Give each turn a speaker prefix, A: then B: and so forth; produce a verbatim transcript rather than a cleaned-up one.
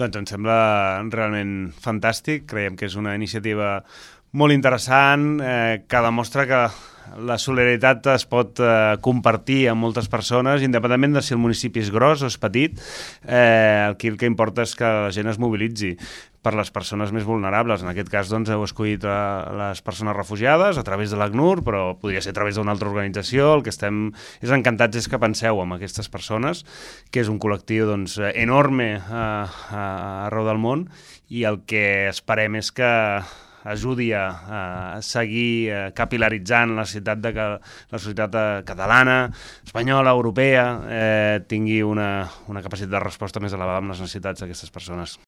A: Doncs em sembla realment fantàstic, creiem que és una iniciativa molt interessant, eh, que demostra que la solidaritat es pot eh, compartir amb moltes persones, independentment de si el municipi és gros o és petit. Eh, aquí el que importa és que la gent es mobilitzi per les persones més vulnerables. En aquest cas, doncs, heu escollit a les persones refugiades a través de l'ACNUR, però podria ser a través d'una altra organització. El que estem és encantats és que penseu en aquestes persones, que és un col·lectiu doncs, enorme a, a, arreu del món, i el que esperem és que ajudi a, a seguir a capilaritzant la societat, de que la societat catalana, espanyola, europea, eh, tingui una, una capacitat de resposta més elevada amb les necessitats d'aquestes persones.